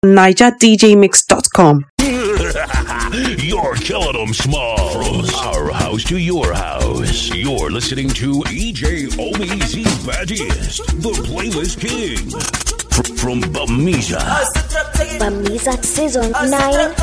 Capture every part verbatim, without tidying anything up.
niger d j mix dot com. You're killing them small. From our house to your house. You're listening to E J Omizi Baddest, the playlist king. F- from Bamiza. Bamiza season nine.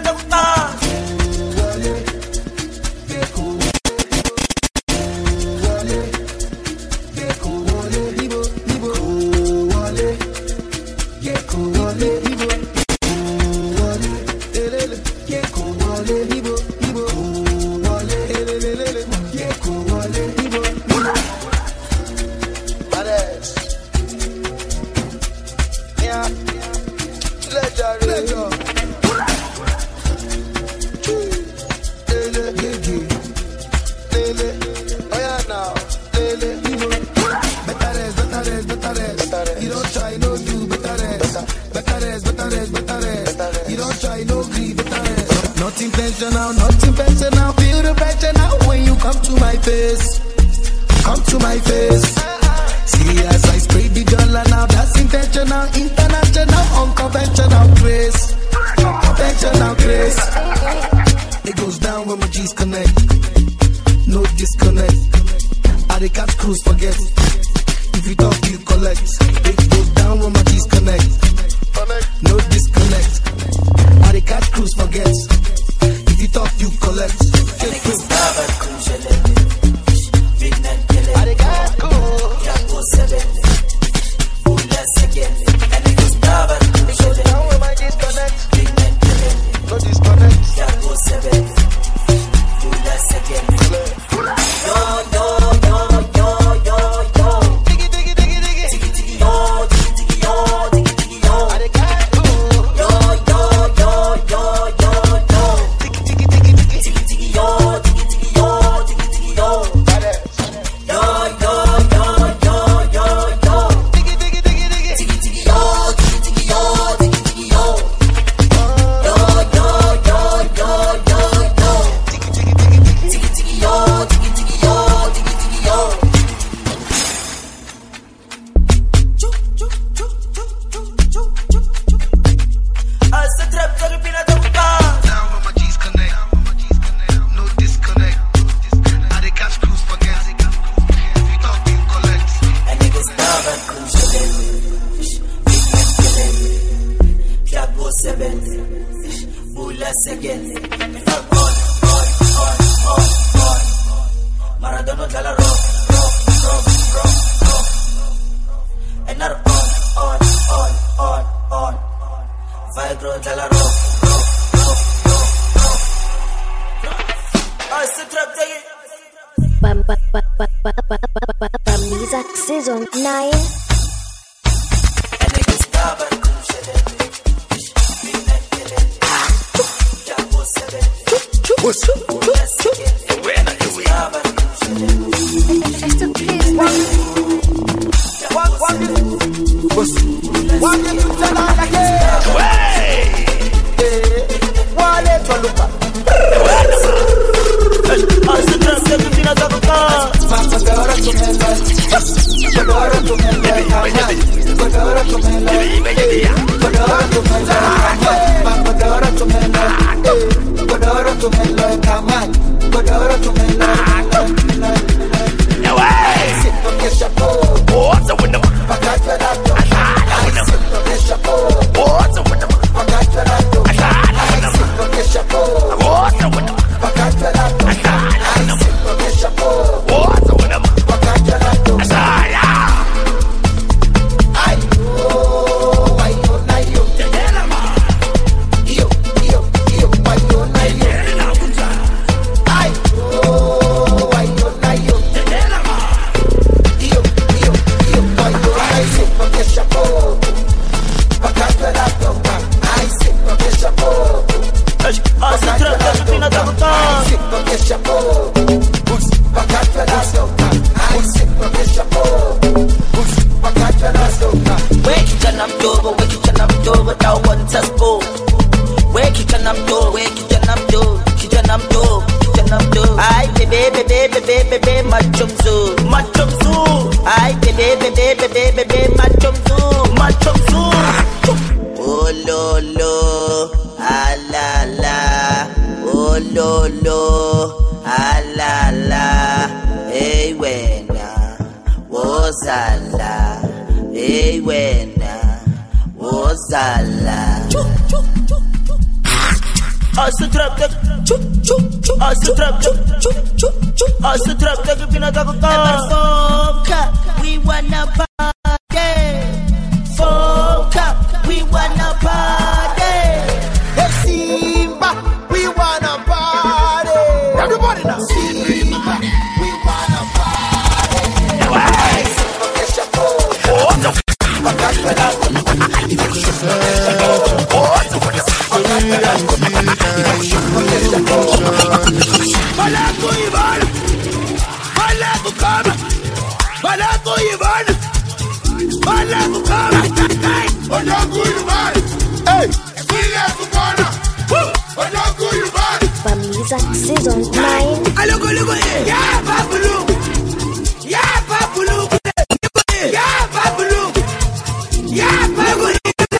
Bamiza season nine. Come lo lo, ah la la, oh lo lo, ah la la, hey wena, wozala, hey wena, wozala. As trap tak, chup chup chup. As trap tak, chup chup chup. As trap tak pinataka. Foka, we wanna party. Foka, we wanna party. Hey Simba, we wanna party. Everybody now. Simba, we wanna party. Balago Ivan, Balago come, Balago Ivan, Balago come, Balago Ivan, hey, Balago come, Balago Ivan. Bamiza season nine. Alogo logo, yeah, Babulu, yeah, Babulu, yeah, Babulu, yeah, Babulu.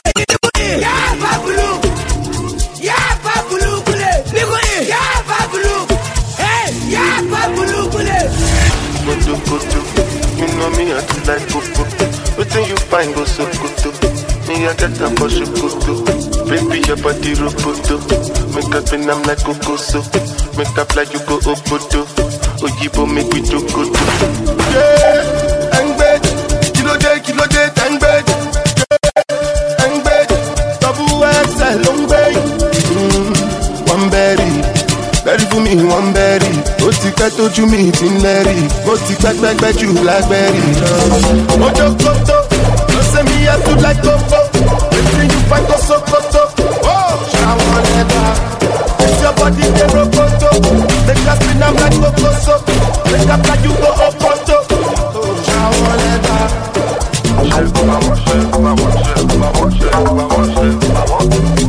Like popo, waiting you find go so good. Me I get a for shukutu. Baby your body roboto. Make up and I'm like cocoso. Make up like you go opoto. Ojibo make we jokoto. Yeah, I'm bad. Kilo day, kilo day, I'm bad. Yeah, I'm bad. Double X L long bay. One berry, berry for me, one berry. Otika told you me tin Larry. Otika back back you blackberry. Ojo koto, no say me I feel like coco. Everything you find go so koto. Oh, shower leather. It's your body the roboto. Make us spin I'm like coco so. Make up like you go opoto. Oh, shower leather. Vamos, vamos, vamos, vamos, vamos.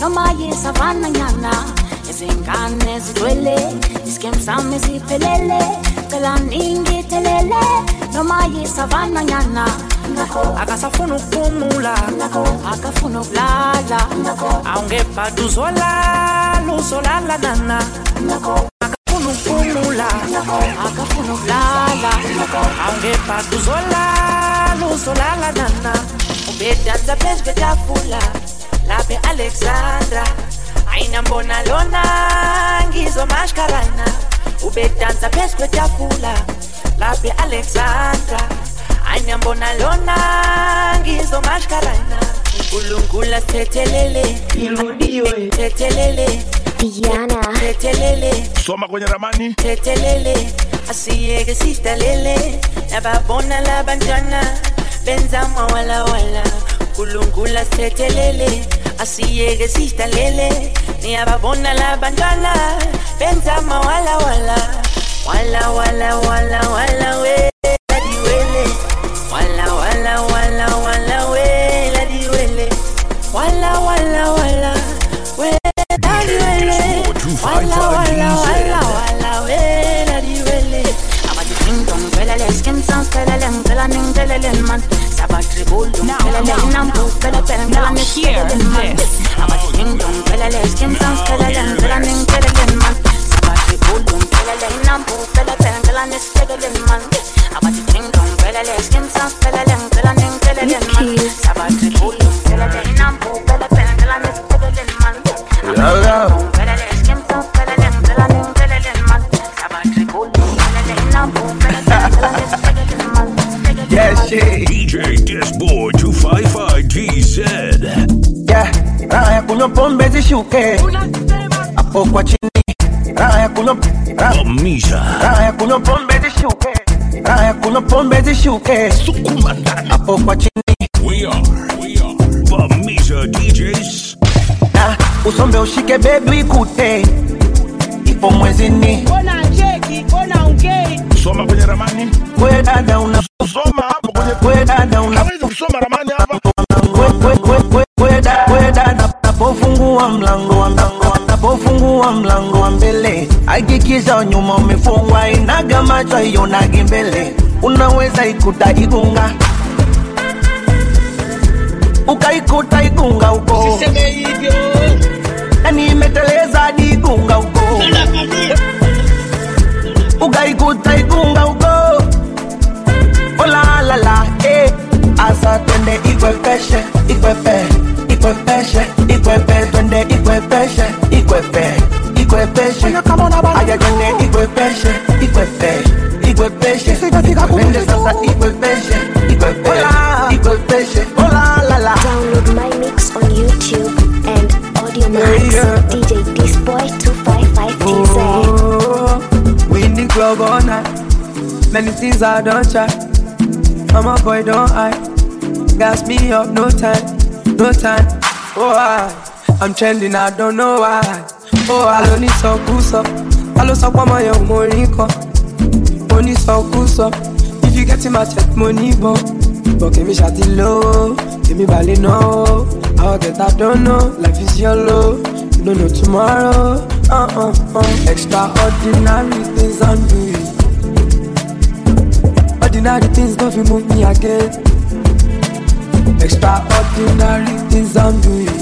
noma yisavana nyana izingane zidwele iskem sami siphelele cela ningithelele noma yisavana nyana akasafuna ukumula akafuna ukulala awungepa duzola luzolala nana akafuna ukumula akafuna ukulala awungepa duzola luzolala nana ubedanza phezu kwetafula laphe Alexandra aina mbona lona ngizomashkarana ubedanza phezu kwetafula laphe Alexandra aina mbona lona ngizomashkarana uLungula tethelele irudiwe tethelele Diana tethelele soma kwenye ramani tethelele asiyeke sistalele nababona labantwana benza mawala wala uLungula tethelele asiyeke sistalele niyababona labantwana benza mawala wala wala wala wala wala we ladiwele wala wala wala wala we ladiwele wala wala wala we ladiwele wala wala wala wala we ladiwele abati kingdom pelele skim sans pelele pelele pelele man sabatri bolum pelele nambu pelele pelele pelele man abati kingdom pelele skim sans pelele pelele pelele man sabatri bolum pelele nambu pelele pelele pelele man abati kingdom pelele skim sans pelele pelele pelele man sabatri bolum pelele nambu pelele pelele pelele man pelele skim sans pelele pelele pelele man sabatri bolum pelele nambu pelele pelele man yeah shit D J Disboy two five five T Z yeah raya kunywa pombe zishuke hapo kwa chini raya kunywa Bamisha raya kunywa pombe zishuke raya kunywa pombe zishuke sukuma ndani hapo kwa chini we are we are Bamisha D Js na usombe ushike baby kute ipo mwezini bona cheki bona ongei soma kwenye ramani we dada una soma hapo kwenye we dada una hawezi kusoma ramani hapa we we we we dada napofungua mlango wa mlango napofungua mlango wa mbele hakikisha nyuma umefungwa inaga macho ionage mbele unaweza ikuta igunga ukaikuta igunga uko usiseme hivyo yani imeteleza digunga uko ukaikuta igunga uko ola la la eh asa twende ikwepeshe ikwepe ikwepeshe ikwepe twende ikwepeshe ikwepe ikwepeshe aya twende ikwepeshe ikwepe ikwepeshe twende sasa ikwepeshe ikwepe ikwepeshe ola la la. Download my mix on YouTube and Audio Max. Yeah, yeah. D J Disboy two five five T Z. Oh, we in the club all night. Many things I don't try. I'm a boy, don't I? Gas me up, no time, no time. Oh, I, I'm trending, I don't know why. Oh, I don't need so cool, so I lost up on my young money. Money so cool, so if you get in my check money, but but give me shot low, give me ballet no. I'll get I don't know, life is yellow. You don't know tomorrow. Uh uh uh. Extraordinary things I'm doing. Ordinary things don't feel move me again. Extraordinary things I'm doing.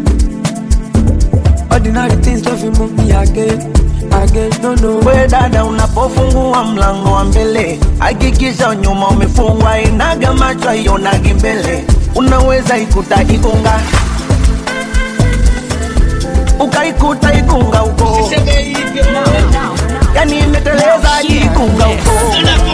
Ordinary things don't feel move me again. Again, no no. We dada unapofungua mlango wa mbele hakikisha nyuma umefungwa inaga macho ionage mbele unaweza ikuta igunga ukaikuta igunga uko usiseme hivyo yani imeteleza igunga uko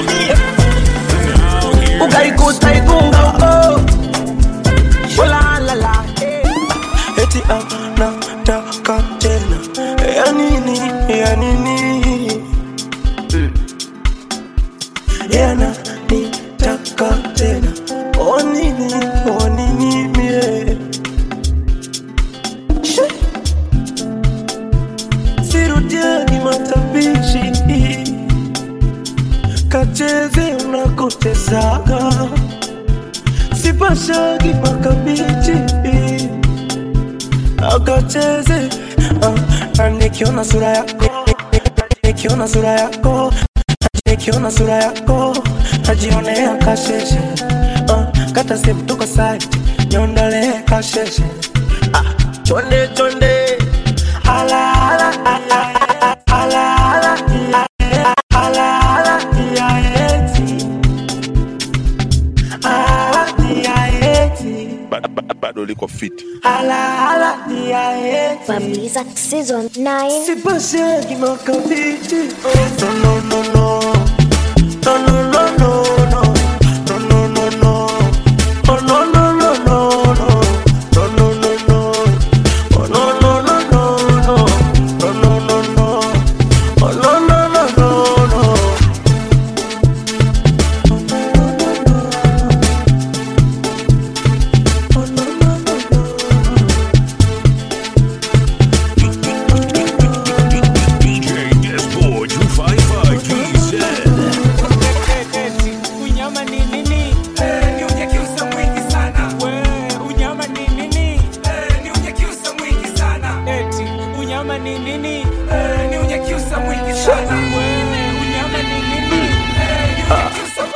ukaikuta igunga uko ola la la eti ana taka tena ya nini ya nini yana nitaka tena o nini o nini mie sirudiani matabishi kacheze unakotezaga sipashagi makabichi tukacheze uh, na nikiona sura yako, nikiona sura yako, nikiona sura yako, najionea kasheshe uh, kata simu tuko side, niondole kasheshe ah, chonde chonde ala ala ala ala ala ala ala ya eti ala ya eti bado liko fit ala ala ya eti Bamiza season nine. c'est pas ça qui m'a capté oh no no no no no no no no no no no no oh no no no no no no no no no oh no no no no no no no no no oh no no no no no D J Disboy two five five G said Unyama ni nini? Ni unyakiusa mwingi sana. We, unyama ni nini? Ni unyakiusa mwingi sana. Eti, unyama ni nini? Ni unyakiusa mwingi sana. We, unyama ni nini? Ni unyakiusa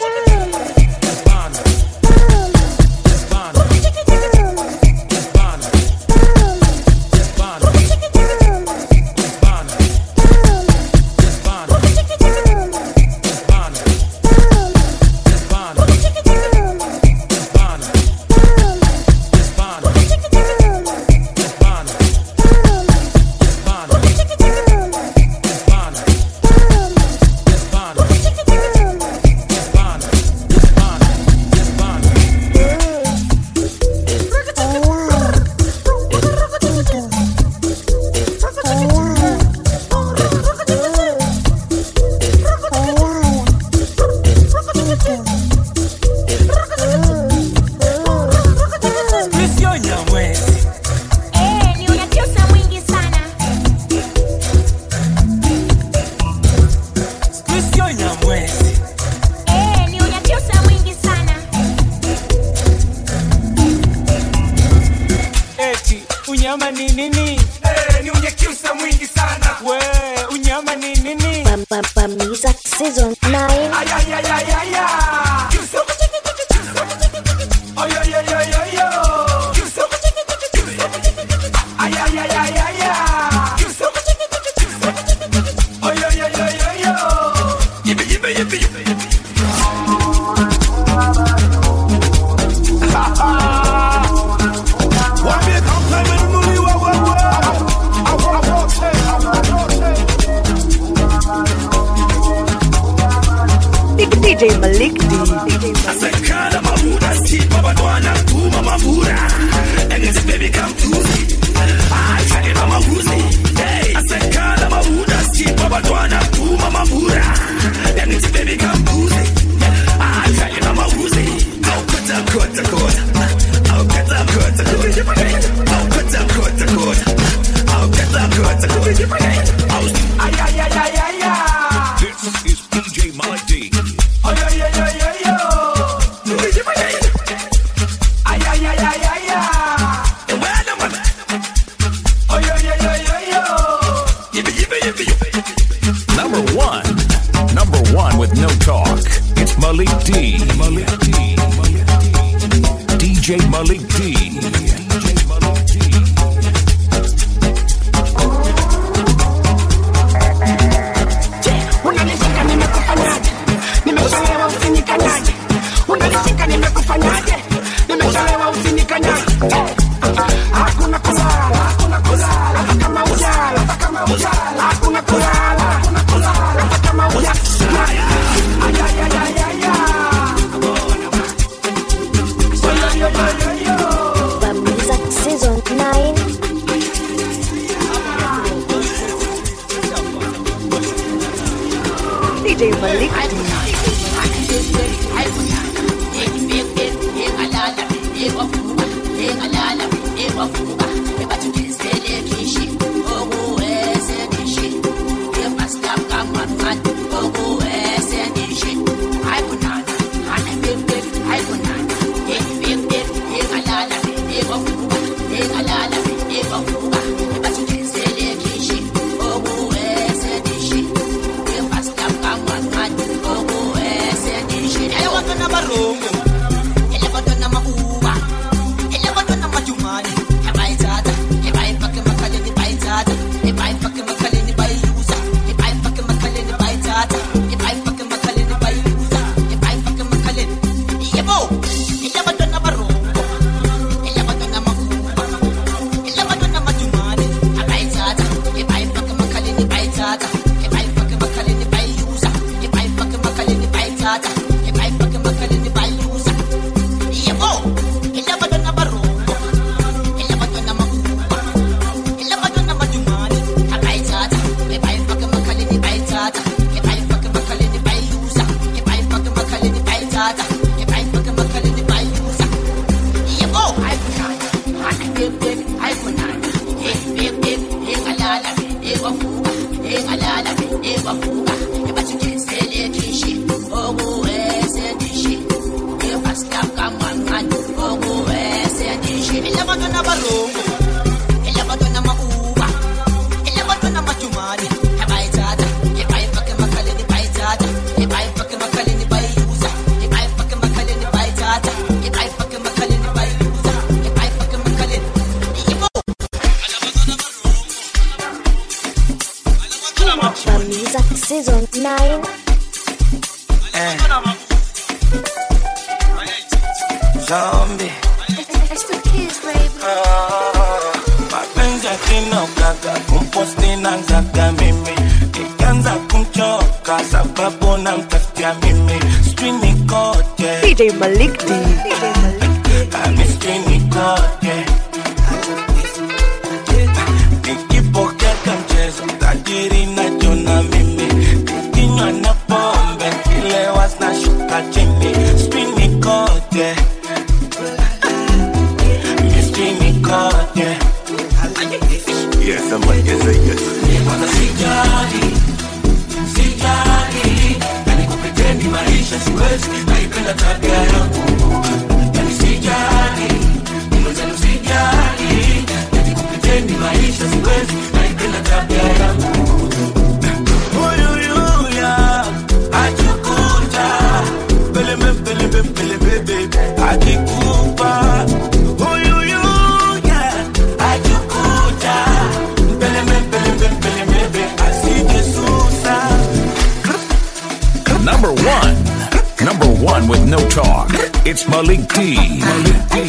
unyama ni nini? Eh, ni unyakiusa mwingi sana. We, unyama ni nini? Bam bam Bamiza season nine. Ay ay ay ay ay ay. Kiusa. Ay ay ay ay ay ay. Kiusa. Ay ay ay ay ay ay. Kiusa. Ay ay ay ay ay ay. Yibi yibi yibi yibi. D J Malik D. Asekala mabuda si baba dwana kuma mabuda. Engezi baby come to me. I try to mabuzi. Hey, asekala mabuda si baba dwana kuma mabuda. Engezi baby come to me. I try to mabuzi. Au kota kota kota. Au kota kota kota. Au kota kota kota. Au kota kota kota. Ay ay ay ay ay ay. This is D J Malik D. Ay ay ay ay ay ay. Ay ay ay ay ay ay. Ay ay ay ay ay ay. Number one. Number one with no talk. It's Malik D. Malik D. D J Malik D. Unanishika nimekufanyaje? Nimechelewa usinikanyaje. Unanishika nimekufanyaje? Nimechelewa usinikanyaje. Hakuna kulala, hakuna kulala, hata kama ujala, hata kama ujala, hakuna kulala, hakuna kulala, hata kama ujala. Ay ay ay ay ay ay. Ay ay ay ay ay. Bamiza season nine. D J Malik D. Hey, ewafuka engalala ewafuka ebathikisele kishi okuwese dishi efasta kamangani okuwese dishi elabantwana barongo elabantwana mauba elabantwana majumani abayithatha ebayifake emakhaleni bayithatha ebayifake emakhaleni bayuza ebayifake emakhaleni bayithatha ebayifake emakhaleni bayuza ebayifake emakhaleni Bamiza season nine. Eh. Zombie. It's the kids, baby. Mapenzi yakinogaga kumposti na gaga mimi ikianza kumchoka sababu namtafutia mimi strini kote D J Malik D. Ami strini kote nikipokeka mchezo tajiri nacho na mimi nikinywa na pombe kilewa zinashuka chini strini kote strini kote. Yes, somebody can say yes. Kwanza sijali, sijali, yani kupretend maisha siwezi, naipenda tabia yangu. Yani sijali, mwenzenu sijali, yani kupretend maisha siwezi, naipenda tabia yangu. Uyuyuya, achukuta, peleme peleme peleme bebe, akikupa. Uyuyuya, achukuta, peleme peleme peleme bebe, asijesusa. Number one. Number one with no talk. It's Malik D. Malik D.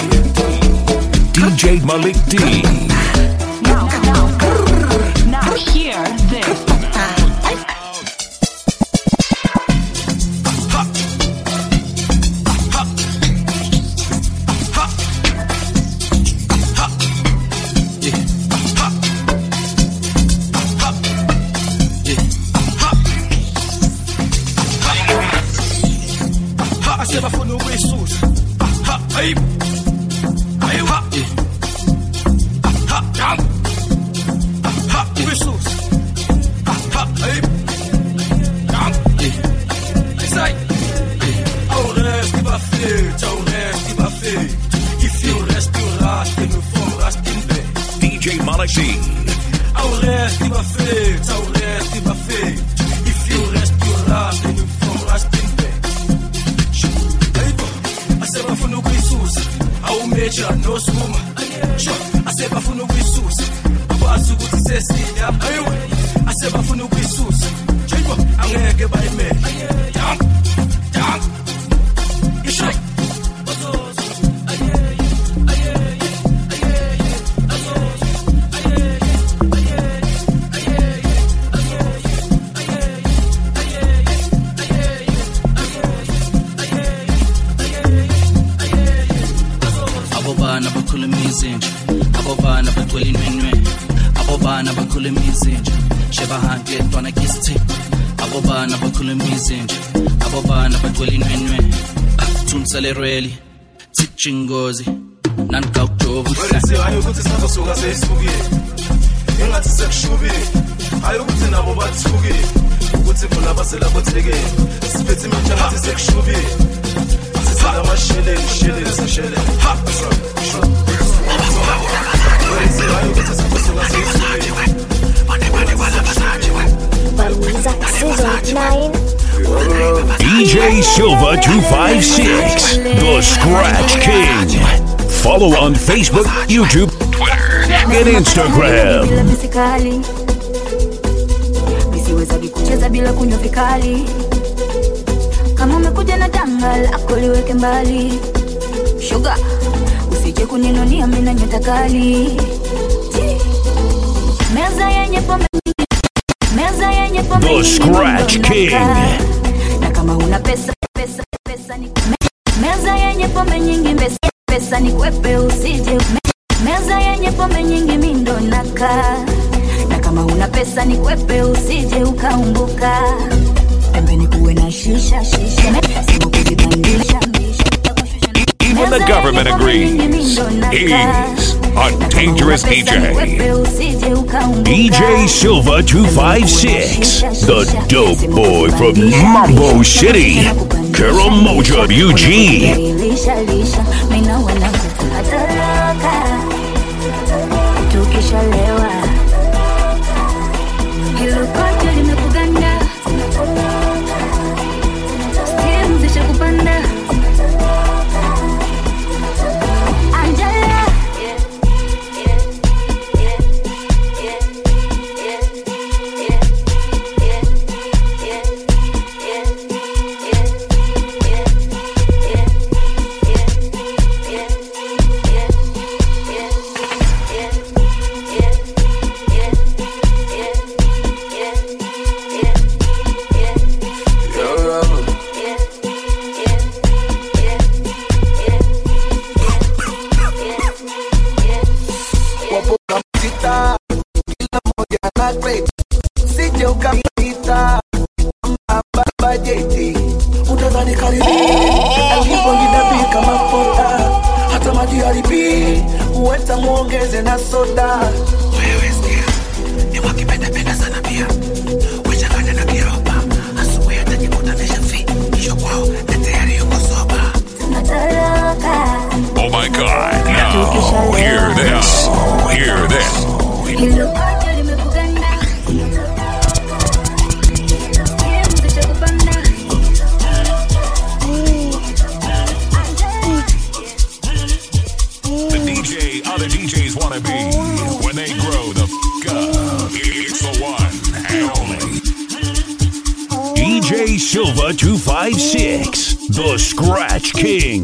D J Malik D. Now, now, now hear this. D J Malik D. Au reste, il va faire, au reste, il va faire. If you rest, you rest, and you from resting there. I said, I'm from the Wissus. I will measure no swim. I said, I'm from the Wissus. I was good to say, see, I said, I'm from the Wissus. I'm going to get by me. Jump, jump. It's like, abobana bakhuluma izinja abobana bagcwele inwenwe abobana bakhuluma izinja shebahantu yedwana kisti abobana bakhuluma izinja abobana bagcwele inwenwe thunselerweli tsichingozi nankawujobu Wena hayo ukuthi sazosuka sesifukile engathi sekushubile hayo ukuthi nabo bathukile ukuthi bona basela bothekile siphethe imitsha ngathi sekushubile sisala mashele shele seshele ha Wena hayo ukuthi sazosuka sesifukile Bamiza season nine. D J Silva two five six, the Scratch King. Follow on Facebook, YouTube, Twitter, and Instagram. Bila misikali misiweza kucheza bila kunywa vikali. Kama umekuja na danga lako liweke mbali. Sugar usije kuninunia mimi na nyota kali. Meza yenye pombe, meza yenye pombe, The Scratch King. Na kama una pesa pesa pesa ni meza yenye pombe nyingi pesa pesa ni kwepe usije meza yenye pombe nyingi mindo naka na kama una pesa ni kwepe usije ukaumbuka pembeni kuwe na shisha shisha simu kuzipandisha Even the government agrees. He's a dangerous D J. D J Silva two five six, the dope boy from Mambo City, Karamoja U G. Lisha lisha, mina wana atoroka tukishalewa, hilo kote limekuganda, stimu zishakupanda. Angela, Oh my God, now hear this, hear this. The D J other D Js wanna be when they grow the f up. It's the one and only D J Silva two five six, the Scratch King.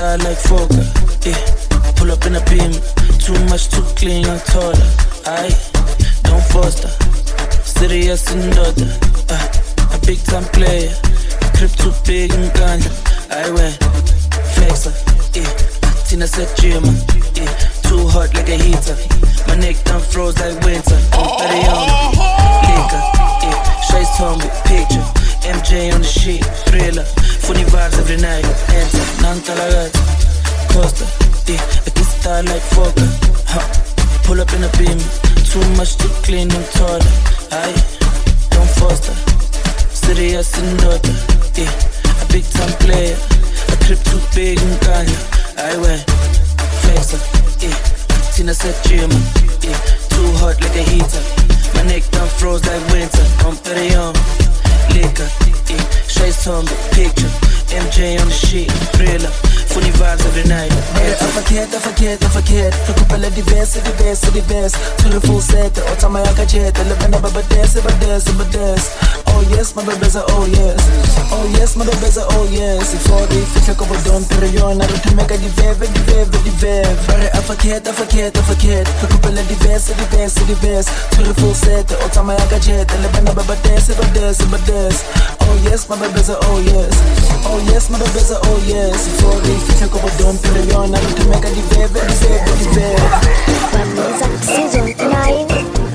style like Fokker, yeah. Pull up in a beam, too much, too clean, I'm taller. Aye, don't foster, serious and daughter. Uh, a big time player, crib too big and ganja. I went flexer, yeah. Tina said Jim, yeah. Too hot like a heater. My neck done froze like winter. I'm thirty on liquor, yeah. Shay's home with picture. M J on the sheet, thriller. Funny vibes every night. Enter, Nantalagata, Costa, yeah. A this style like Fokker, huh. Pull up in a beam, too much, too clean, I'm taller. Aye, don't foster, serious and daughter, yeah. A big time player, a trip too big and ganja. I went flexer, yeah. Tina said Jim, yeah. Too hot like a heater. My neck done froze like winter. I'm thirty on liquor, yeah. Shay's home with picture. M J on the sheet, thriller. Funny vibes every night. Hey, I forget, I forget, I forget. Recupera diverse, diverse, diverse. To the full set, the otama yaka jet. The living up a dance, a dance, a dance. Oh yes, my baby's a oh yes. Oh yes, my baby's a oh yes. If all the fish like a don perion, I don't make a diverse, diverse, diverse. Hey, I forget, I forget, I forget. Recupera diverse, diverse, diverse. To the full set, the otama yaka jet. The living up a dance, a dance, a dance. Oh yes, my baby's a oh yes. Oh yes, my baby's a oh yes. If all the fish like a don perion, I don't make a diverse, diverse, diverse. Season nine.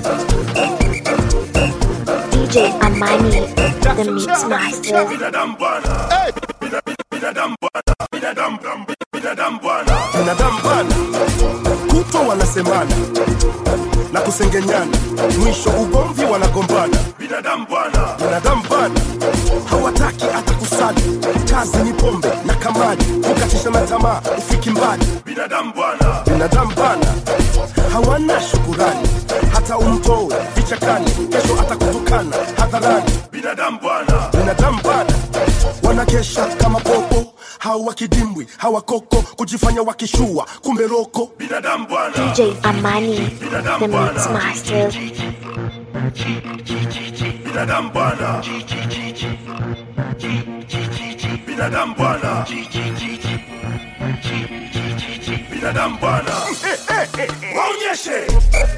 D J Amani, the Mix Master. Binadamu bana, kuto wanasemana na kusengenyana, mwisho ugomvi wanagombana. Binadamu bana, binadamu bana, hawataki hata kusali. Kazi ni pombe na kamari, kukatisha na tamaa ufiki mbali. Binadamu bana, binadamu bana, hawana shukurani. Hata umtoe vichakani, kesho atakutukana hadharani. Binadamu bana, binadamu bana, wanakesha kama popo. Hawa kidimbwi, hawa koko, kujifanya wakishua, kumbe roko. Binadamu bana, D J Amani, the Mix Master. Binadamu bana, binadamu bana, binadamu bana. Waonyeshe,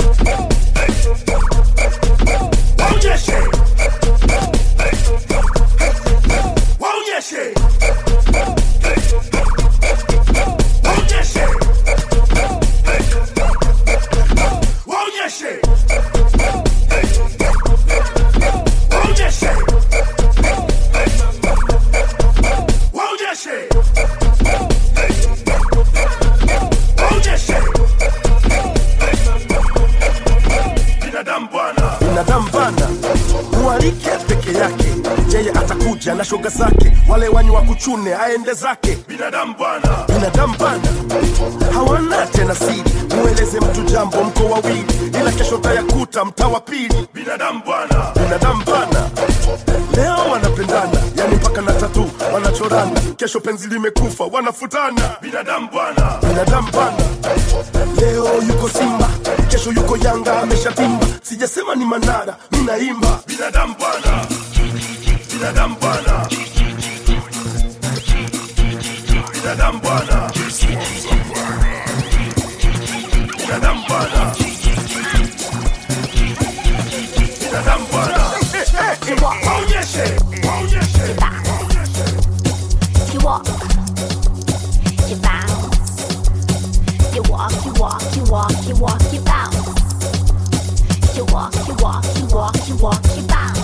waonyeshe, waonyeshe. Na shoga zake wale wanyu wa kuchune aende zake. Binadamu bana, binadamu bana, hawana tena siri. Mueleze mtu jambo mko wawili, ila kesho tayakuta mtawa pili. Binadamu bana, binadamu bana, leo wanapendana, yani mpaka na tatu wanachorana. Kesho penzi limekufa wanafutana. Binadamu bana, binadamu bana, leo yuko Simba, kesho yuko Yanga ameshatimba. Sijasema ni Manara, mimi naimba. Binadamu bana, binadamu bana, binadamu bana, binadamu bana, binadamu bana. Waonyeshe, waonyeshe. You walk, you bounce. You walk, you walk, you walk, you walk, you bounce. You walk, you walk, you walk, you walk, you bounce.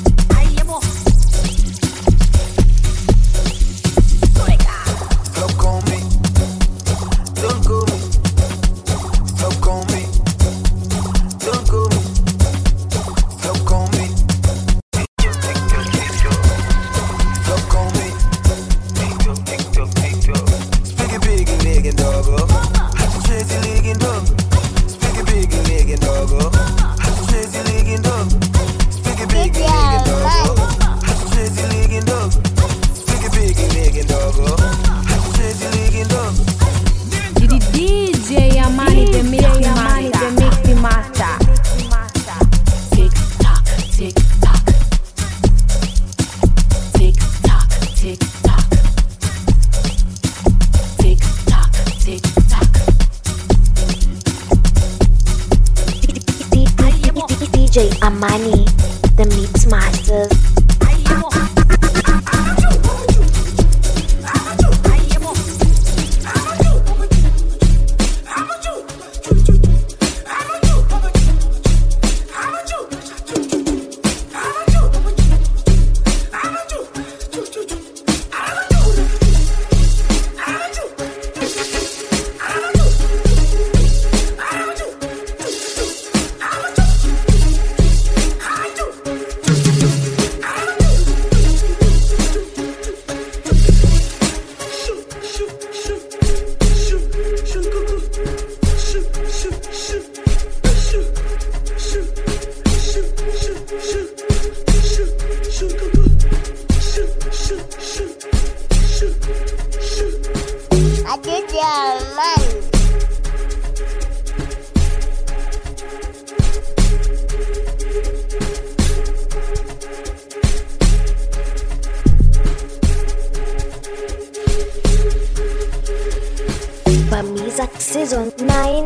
Loco Amani, the Mix Masters. Bamiza Season nine.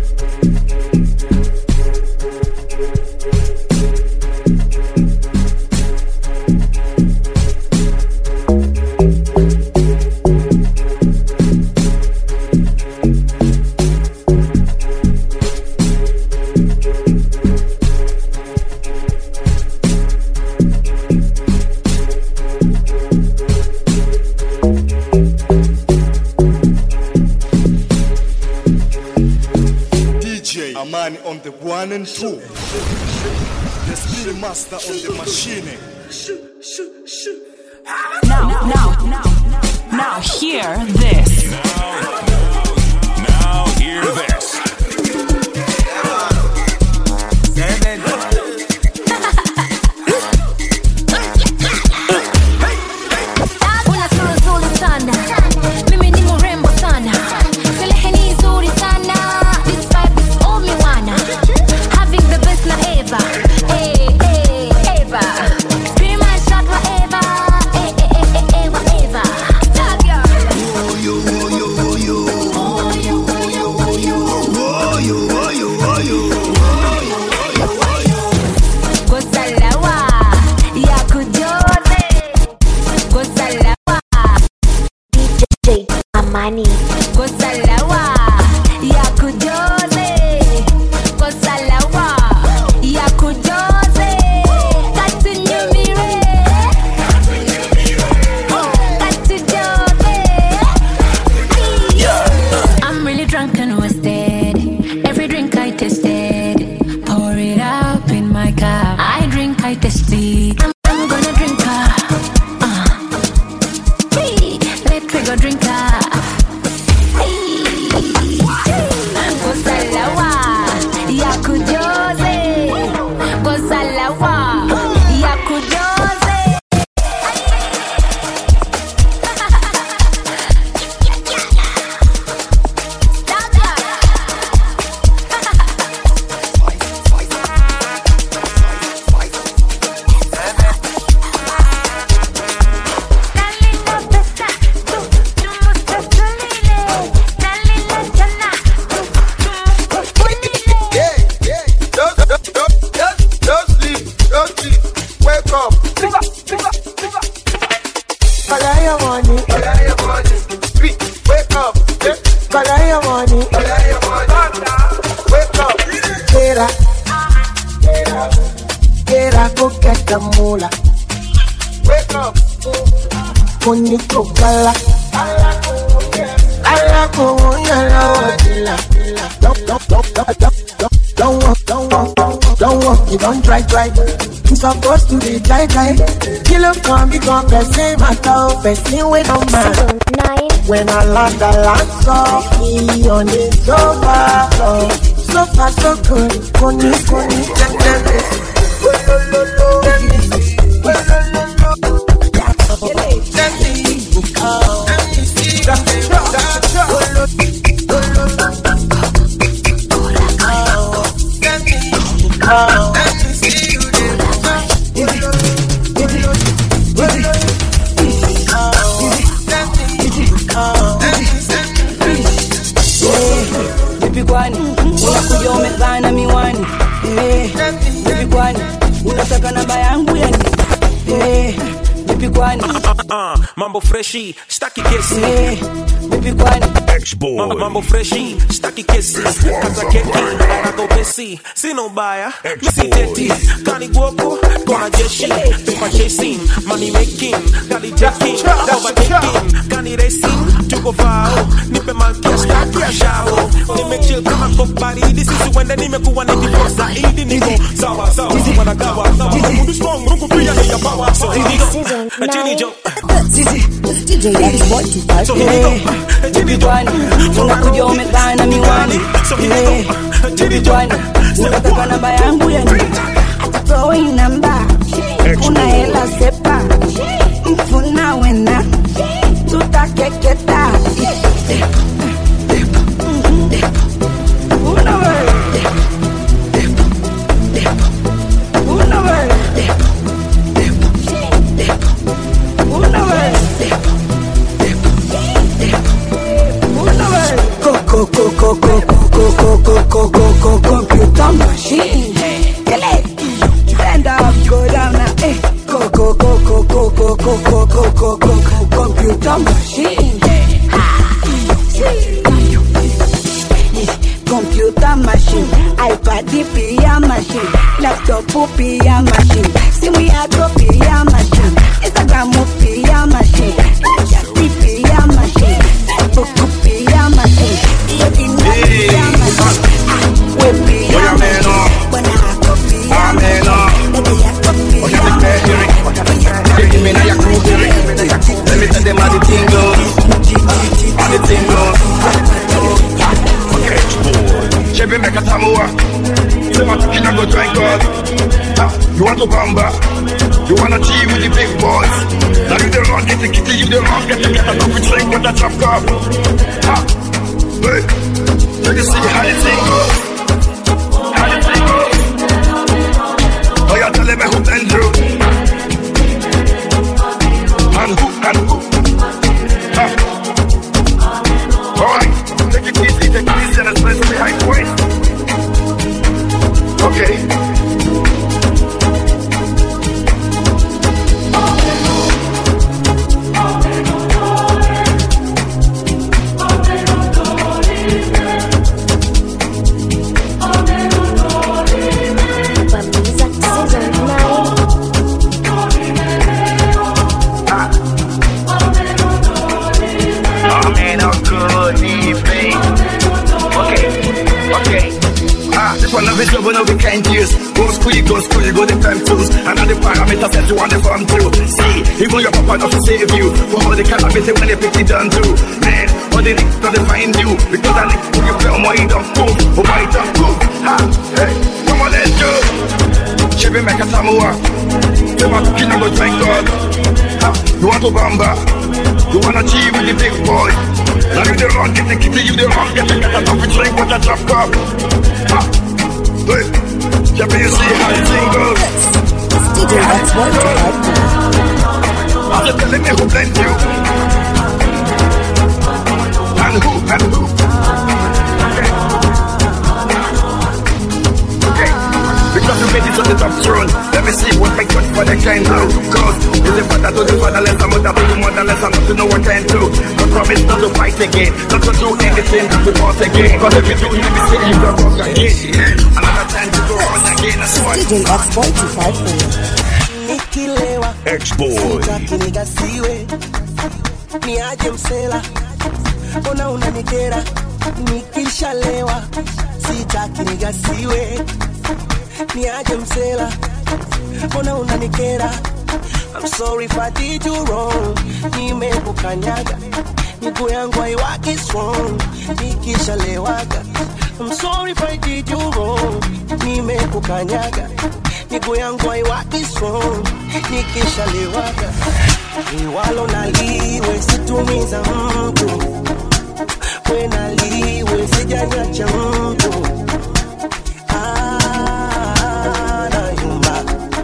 Amani on the one and two. The Speed Master on the machine. Now, now, now, now, hear this. Now, now, hear this. Una sura nzuri sana, mimi ni mrembo sana, selehe ni nzuri sana. This vibe is all me wanna, having the best na ever, eh eh ever. Scream and shout whatever, eh eh eh eh whatever. Tag ya. Oh yo oh yo oh yo oh yo oh yo oh yo oh yo oh yo oh yo oh yo. Gozalawa ya kujode, gozalawa. D J Amani. Gozalawa ya kujode, gozalawa ya kujode. Katunyumire, katujode. I'm really drunk and wasted. Every drink I tasted, pour it up in my cup. I drink, I taste it. I'm, I'm gonna drink up. Uh. Hey, let me go drink up. Gozalawa ya kujode, gozalawa ya kujode. Kalaya money, kalaya money, sweet, wake up, kalaya money, kalaya money, wake up, get up, get up, get up, go get the moolah, wake up, money go kala, kala go yala wadila, don't don't don't don't don't don't walk, don't walk, don't walk, you don't try try. You supposed to be die die. You look come become the same matter. Person with no man. When I land, I land softly on the sofa floor. So far so good. Koni koni, let them listen. Let me go. Let me see. Drop it, drop it, drop it. Let me go. Let me see you there. Baby kwani unakuja umevaa na miwani, baby kwani unataka namba yangu ya eh vipi kwani uh, mambo freshi staki kesi eh vipi kwani X-Boy mambo freshi staki kesi kata keki haraka pesi sina ubaya misi teti kani guopo kona jeshi paper chasing money making kali taking overtaking kani racing tuko fao nipe malkia staki ya shao nimechill kama kobaridi sisi wende nimekuwa nikiposa zaidi niko sawa sawa wanagawa mundu strong rungu pia ni ya power so Jimmy Joe Zizi D J X-Boy two five four Jimmy Joe unakuja umekaa na miwani Jimmy Joe unataka namba yangu ya nini Atatoa namba una hela sepa mfuna wena tutakeketa una wewe una wewe una wewe Coco coco coco coco coco coco computer machine. stand up go down now eh Coco coco coco coco coco coco computer machine. Computer machine, iPad pia machine, laptop pia machine, simu yako pia machine, Instagram pia machine, Snapchat pia machine, Facebook pia machine, yote pia machine. We pia machine, bwana yako pia machine, dada yako pia machine. Give me now your crew, let me tell them how the thing goes, how the thing goes. Chebe meka tamua, you want to kill and go try God. You want to bamba, you wanna chill with the big boys. Now you the wrong, get the kitty, you the wrong, get the get a coffee drink with that chop cup. Hey, let me see how the thing goes, how the thing goes. Oh, you're telling me who been through, and who, and who. Alright, take it easy, take it easy, and let's play some behind point. Okay. But no, we can't use. Go school, you go school, you go the time tools. And all the parameters that you want to farm through. See, even your papa not to save you. For all the cannabis when they pick it down too. Man, all the nicks don't find you. Because I nick you play on my don't move. Oh my don't move. Ha, hey, come on, let's go. Chebe make a tamua. You want to kill and go thank God. Ha, you want to bamba. You wanna cheat with the big boy. Now you the wrong, get the kitty, you the wrong, get the cat off the drink with a drop cup. Ha. Hey, yeah, but you see how the thing goes. D J X-Boy two five four. I'm just telling me who blamed you. And who, and who. Okay. Okay. Because you made it on the top throne. Let me see what my God for the can do. Cause is the father to the fatherless, I'm mother to the motherless, I'm not to know what I can do. But promise not to fight again, not to do anything that we want again. Cause if you do, let me see you go wrong again. Another time to go on again, that's why. D J X-Boy two five four. Nikilewa X-Boy sitaki nigasiwe, niaje msela, mbona unanikera? Nikishalewa sitaki nigasiwe, niaje msela, mbona unanikera? I'm sorry if I did you wrong, nimekukanyaga, miguu yangu haiwaki strong, nikishalewaga. I'm sorry if I did you wrong, nimekukanyaga, miguu yangu haiwaki strong, nikishalewaga. Liwalo na liwe situmiza mtu, we na liwe sijanyacha mtu. Ah, nayumba,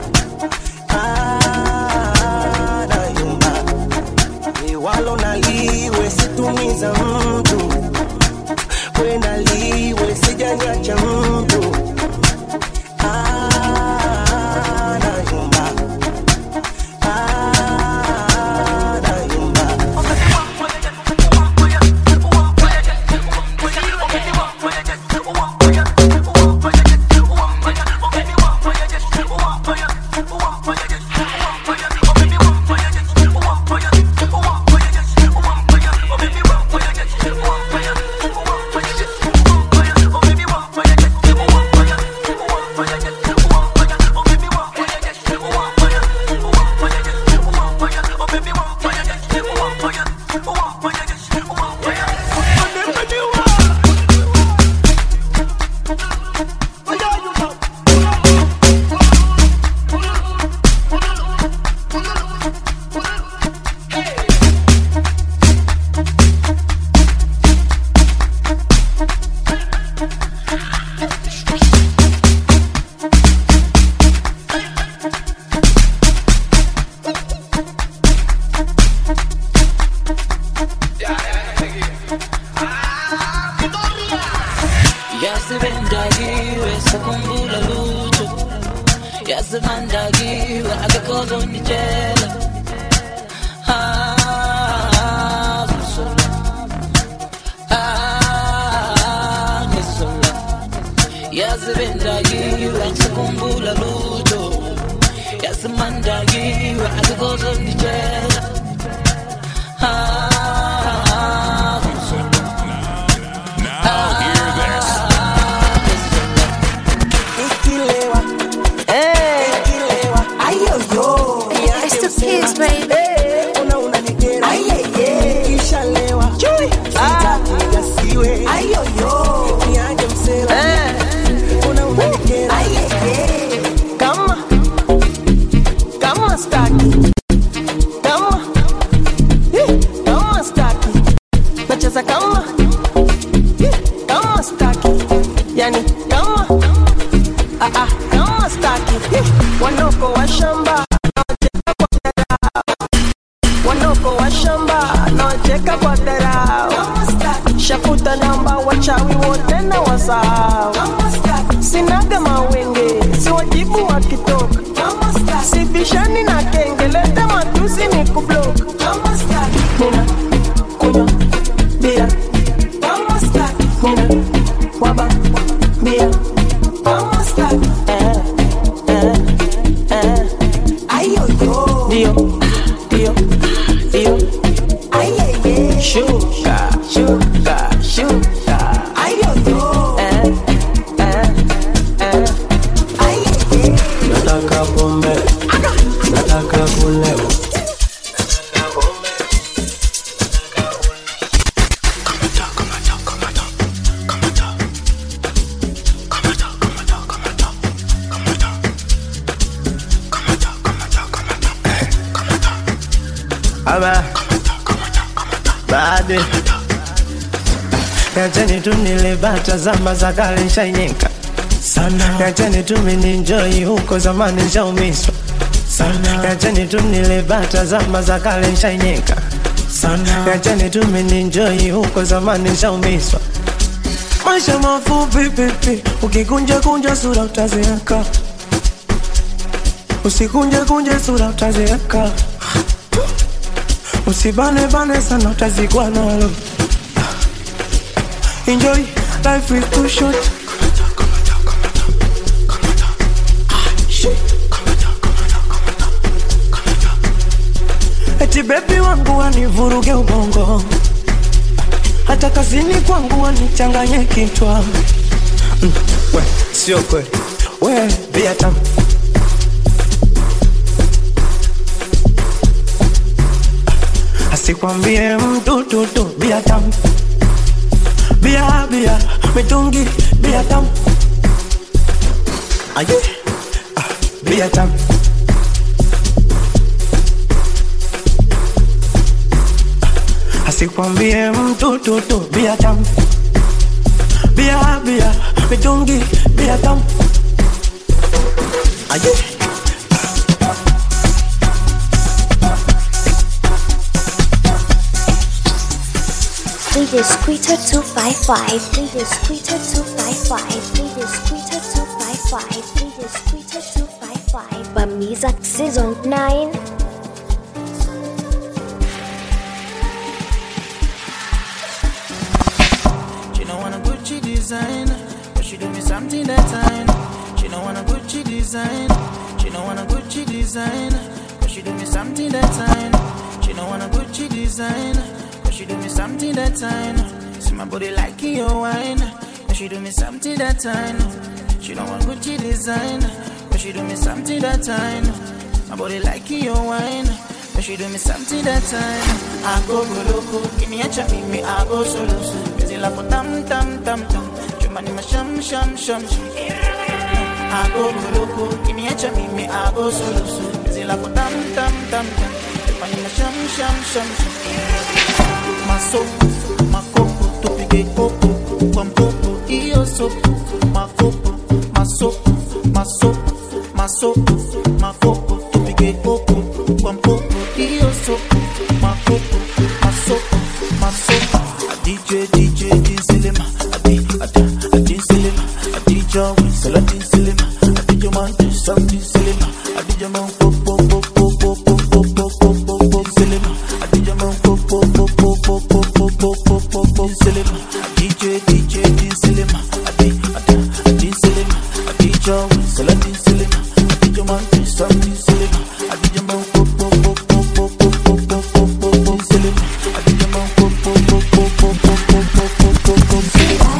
ah, nayumba. Liwalo na liwe situmiza mtu, we na liwe sijanyacha mtu. Ah, nayumba. angikumbula lutho yasemandakiwe akekho onitshela ah ngisola ah ngisola yasebendakiwe angikumbula lutho yasemandakiwe akekho onitshela ah Kiss, baby. Una una nikera. Ay ay ay. Kisha lewa. Chui. Sitaki yasiwe. Ay yo yo. Niaje msela. Una una nikera. Ay ay ay. Kama. Kama staki. Kama. Kama staki. Nacheza kama. Kama staki. Yani kama. Ah ah. Kama staki. Wanoko wa shamba. Wanoko wa shamba naocheka kwa dharau. Shafuta namba wachawi wote na wasahau. Sinaga mawenge si wajibu wakitoka. Sibishani na kengeleta matusi ni kublock. Nina kunywa bia. Nina waba bia. Eh eh eh. Ayo yo. Dio. Dio, Dio, ay ay ay, sugar, sugar, sugar, ay yo yo, eh, eh, eh, ay ay ay. Nataka pombe, nataka kulewa. Aba Bade Yachani tu nilibata zamba za kale nshainyeka sana. Yachani tu mininjoi huko zamani nshaumiswa sana. Yachani tu nilibata zamba za kale nshainyeka sana. Yachani tu mininjoi huko zamani nshaumiswa. Maisha mafupi pipi, ukikunja kunja sura utazeeka. Usikunje kunje sura utazeeka. Usibane bane sana utazikwa nalo. Enjoy, life is too short. Eti baby wangu wanivuruge ubongo. Hata kazini kwangu wanichanganye kichwa. Mm, we, sio kweli. We, bia tamu. Asikwambie mtu tu tu bia tamu. Bia bia mitungi bia tamu. Aye. Ah, bia tamu. Asikwambie mtu tu tu bia tamu. Bia bia mitungi bia tamu. Aye. D J Squeeter two five five, D J Squeeter two five five, D J Squeeter two five five, D J Squeeter two five five. Bamiza season nine. She don't want a Gucci design, but she do me something that time. She don't want a Gucci design. She don't want a Gucci design, but she do me something that time. She don't want a Gucci design. She do me something that time. See my body like your wine. But she do me something that time. She don't want Gucci design. But she do me something that time. My body like your wine. But she do me something that time. I go go loco. Kiniacha mimi I go solo. Busy la po tam tam tam tam. Chumani ma sham sham sham sham. I go go loco. Kiniacha mimi I go solo. Busy la po tam tam tam tam. Chumani ma sham sham sham sham. Masopo, makopo, tupige popo, kwa mpopo, iyo sopo. Makopo, masopo, masopo, masopo, makopo, tupige popo, kwa mpopo, iyo sopo. Makopo, masopo, masopo. A D J, D J, Dinselema, a D, a D, a Dinselema, a D J, your way, so let it silly ma. I did your man do something silly ma. I did your man pop pop pop pop pop pop pop pop pop pop pop silly ma. I did your man pop pop pop pop pop pop pop pop pop pop pop silly ma. D J D J did silly ma. I did I did I did silly ma. I did your way, so let it silly ma. I did your man do something silly ma. I did your man pop pop pop pop pop pop pop pop pop pop pop silly ma. I did your man pop pop pop pop pop pop pop pop pop pop pop silly ma.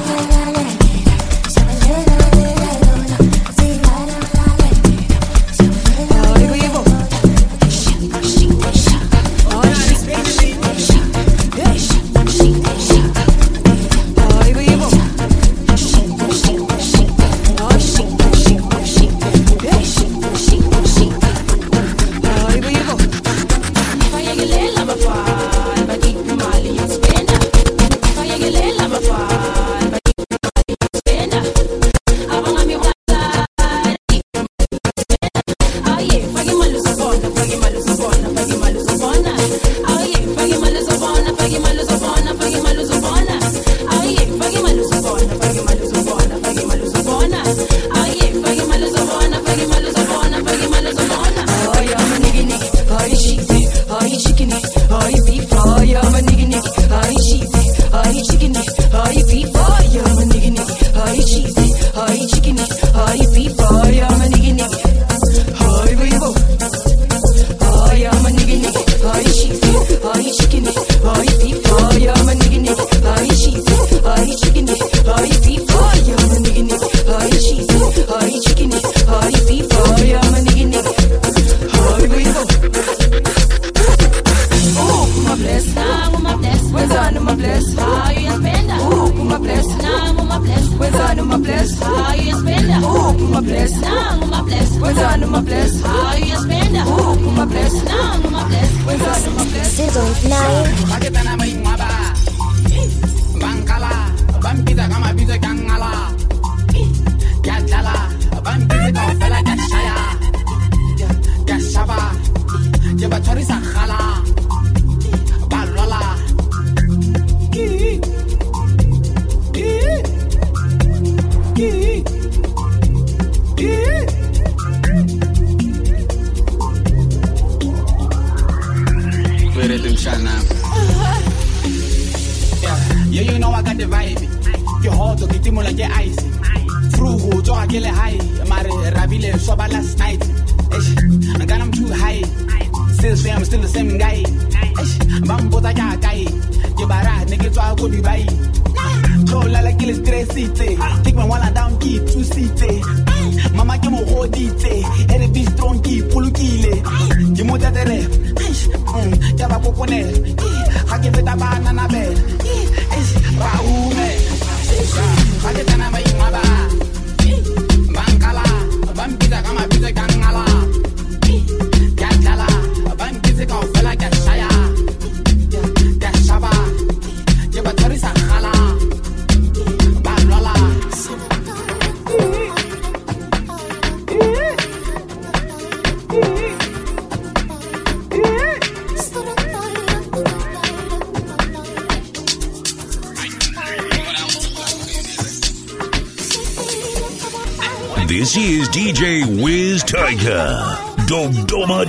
This is D J Wiz Tiger, Dodoma,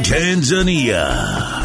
Tanzania.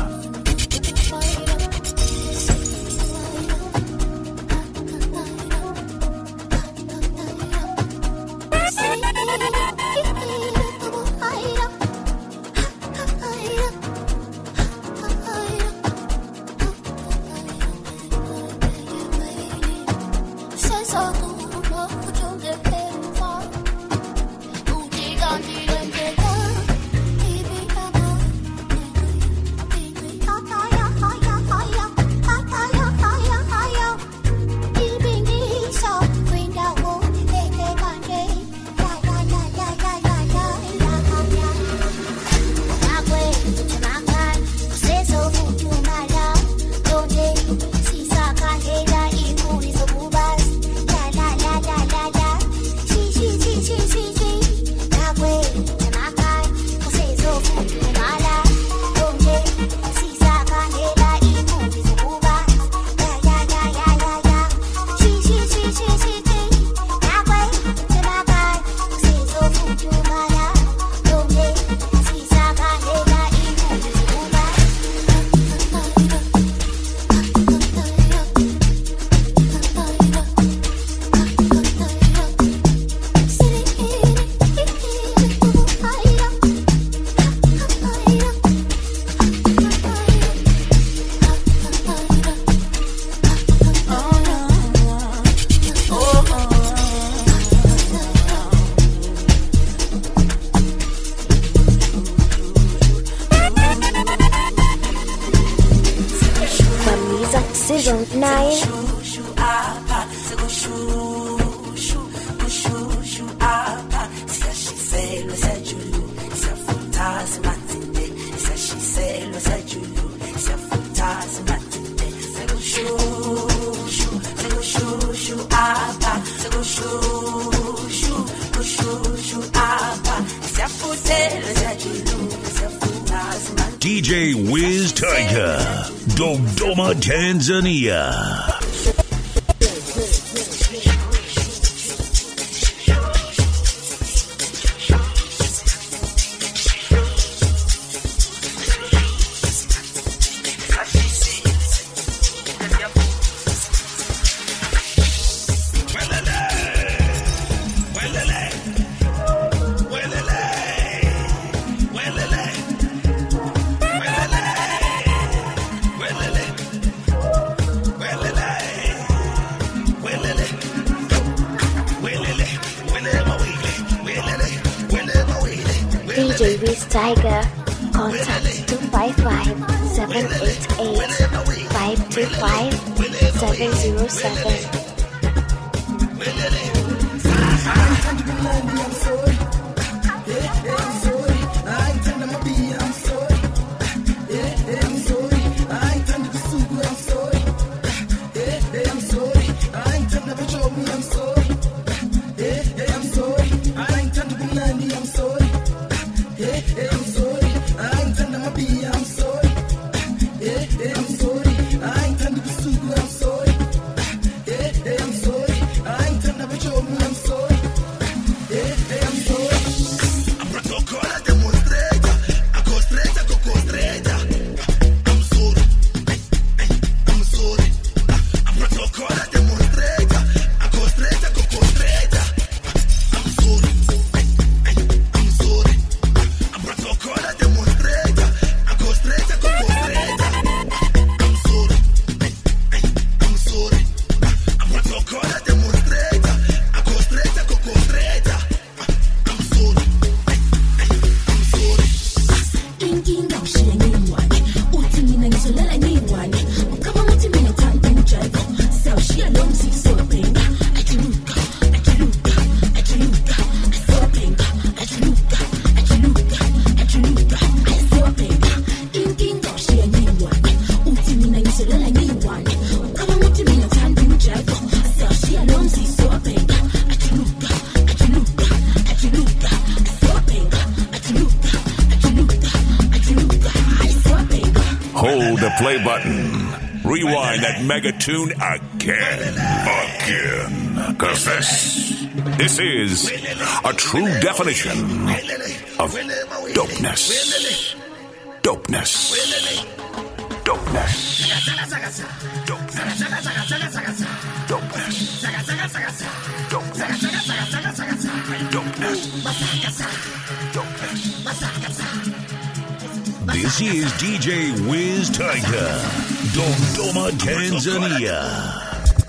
Kushushu, kushushu apa. Siyashiselwa sajulu, siyafuta simatinde. Siyashiselwa sajulu, siyafuta simatinde. Sekushushu, sekushushu apa. Sekushushu, kushushu apa. Siyafutelwa sajulu, siyafuta simatinde. D J Wiz Tiger, Dodoma, Tanzania. D J Wiz Tiger, contact two five five, seven eight eight, five two five, seven zero seven. Hold the play button. Rewind that mega tune again. Again. Cause this, this is a true definition of dopeness. Dopeness. Dopeness. Dopeness. Dopeness. Dopeness. This is D J Wiz Tiger, Dodoma, Tanzania.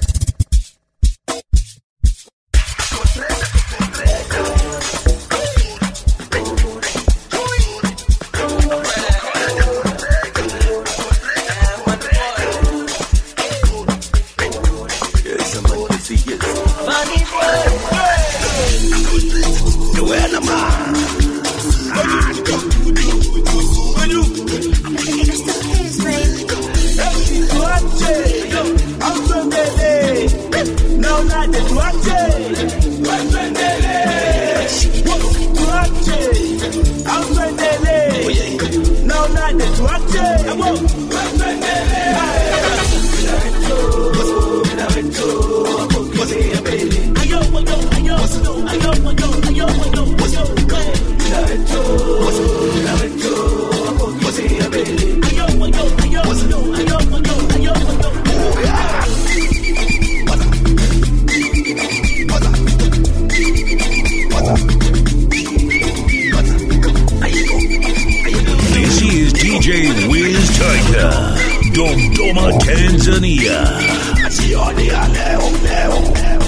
Dodoma, Tanzania. Jioni ya leo leo.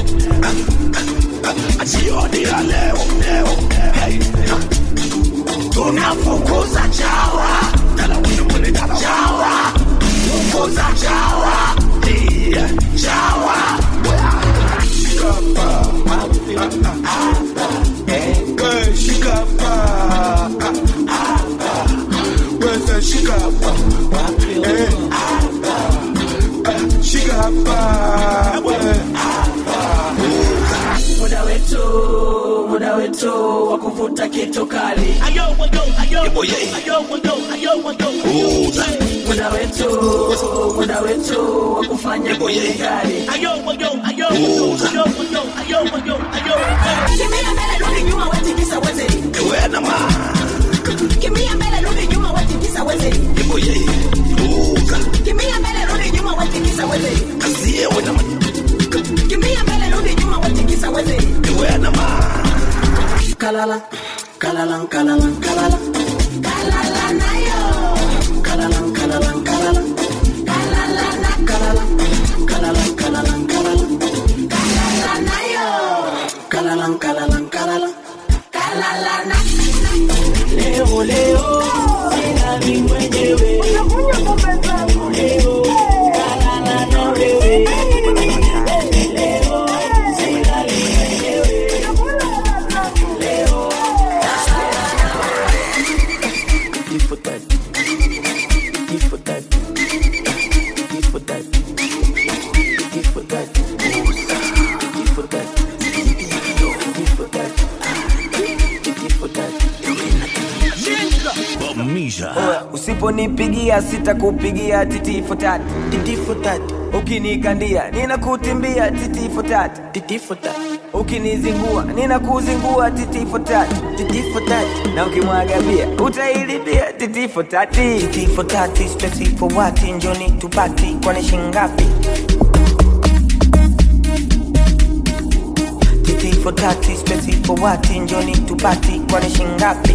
Jioni ya leo leo. Hey. Tunafukuza chawa. Chawa. Fukuza chawa. Yeah. Chawa. muda wetu wa kuvuta kitu kali. Ayo ayo ayo ayo ayo ayo muda wetu muda wetu wa kufanya kitu kali. Ayo ayo ayo ayo ayo ayo ayo Kimia mbele rudi nyuma watikisa wazee. Ewe na ma Kimia mbele rudi nyuma watikisa wazee. Eboye Uka Kimia mbele rudi nyuma watikisa wazee. Kazie we na ma Kimia mbele rudi nyuma watikisa wazee. Ewe na ma Kalala kalala kalala kalala Kalala nayo. Kalala kalala kalala Kalala na kalala kalala kalala kalala Kalala nayo. kalala kalala kalala Kalala na. Leo leo sina ni mwenyewe. Leo kalala na wewe. Leo sina ni mwenyewe. Leo If for that, if for that, if for that, if for that, if for that, if for that, if for that. Bamisha. Usiponipigia sitakupigia titi for that, titi for that. Ukinikandia ninakutimbia titi for that, titi for that. Ukinizingua ninakuzingua titi for that, titi for that. Na ukimwaga bia utailipia titi for that, titi for that. Stressy for what? Njoni tupati kwani shingapi? Titi for that. Stressy for what? Njoni tupati kwani shingapi?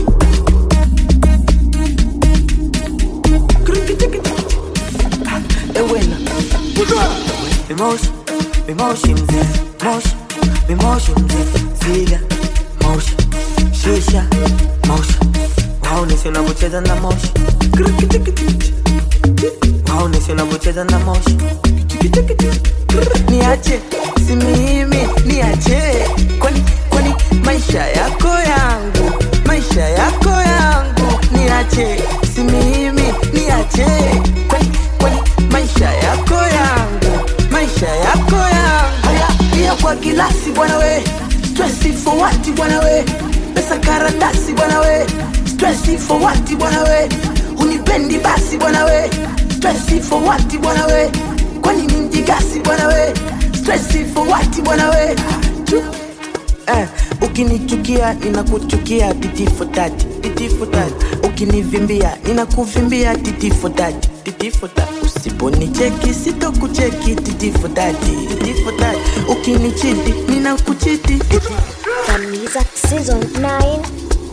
Ewena Emotion, emotion, motion, emotion, ziga, motion, shisha, motion. Waoneshe unavyocheza na motion. Waoneshe unavyocheza na motion. Niache, si mimi, niache. Kwani, kwani, maisha yako yangu, maisha yako yangu. Niache, si mimi, niache. Kwani, kwani, maisha yako yangu, maisha yako yangu. Haya, pia kwa kilasi bwana we. Stressy for what bwana we. Pesa karatasi bwana we. Stressy for what bwana we. Unipendi basi bwana we. Stressy for what bwana we. Kwani ni mjigasi bwana we. Stressy for what bwana we. Eh, ukinichukia ninakuchukia titi for that, titi for that. Ukinivimbia ninakuvimbia titi for that, titi for that. Usiponicheki sitokucheki titi for that, titi for that. Ukinichiti ninakuchiti. Bamiza season nine.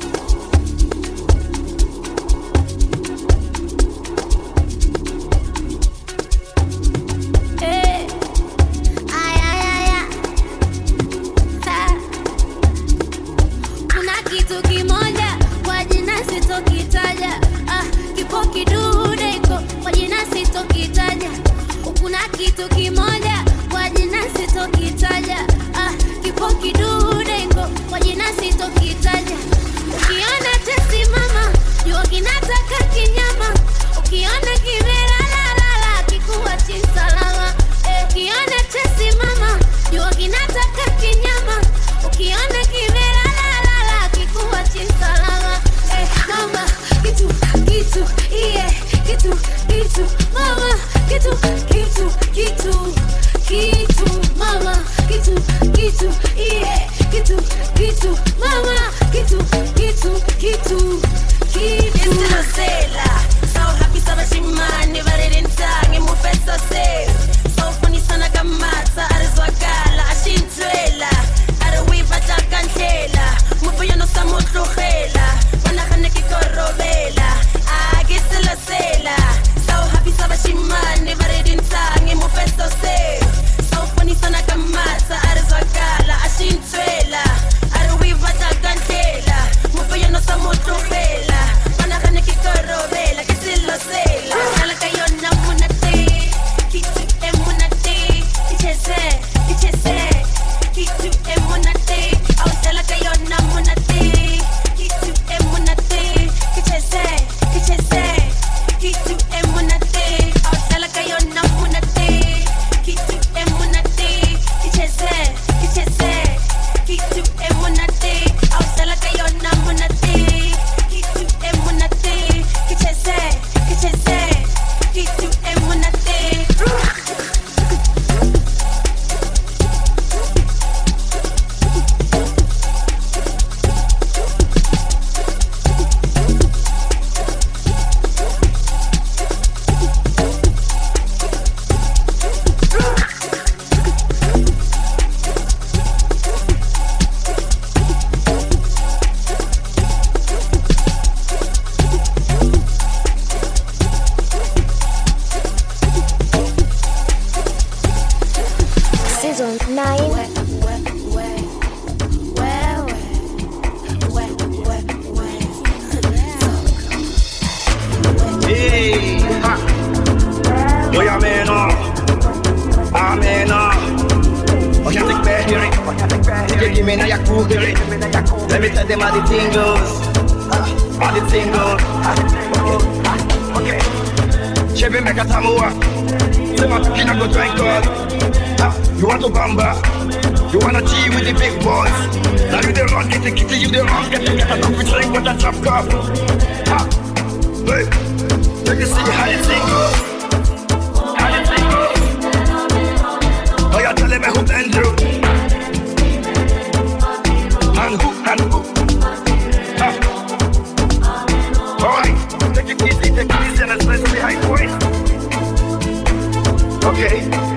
Kitu kimoja kwa jina sitokitaja, ah, kipo kidudengo kwa jina sitokitaja. Ukiona tesi mama, jua kinataka kinyama. Ukiona kimelalala, kikuwa chinsalama. Eh, ukiona tesi mama, jua kinataka kinyama. Ukiona kimelalala, kikuwa chinsalama. Eh, mama, kitu, kitu, yeah, kitu, kitu, mama, kitu, kitu, kitu, kitu, mama, kitu, kitu, yeah, kitu, kitu, mama, kitu, kitu, kitu, kitu. Istilosela, so happy sana shimani varerentange mufeso se. So funny sana kamata arizwakala ashintwela. Arawipa takantela, mufuyo no samutluhela. Wanahane kikorobela, agistilosela. So happy sana shimani varerentange mufeso se. So funny sana kamata arizwakala ashintwela. Arawipa Season nine. Hey, ha. Boy, I'm in awe. I'm in awe. Oh, you think bad hearing? You give me now your cool hearing. Let me tell them how the thing goes. How the thing goes. Okay, okay. Chevy make a tamua. Say my picking up go drink God. You want to bamba? You wanna G with the big boys? Now you the run, get the kitty, you the run, get the get a coffee drink with a chop cup. Hey, let me see how the thing goes. How the thing goes. Oh, you're telling me who bend you? And who, and who? Ah. Alright, take it easy, take it easy, and let's be high voice. Okay.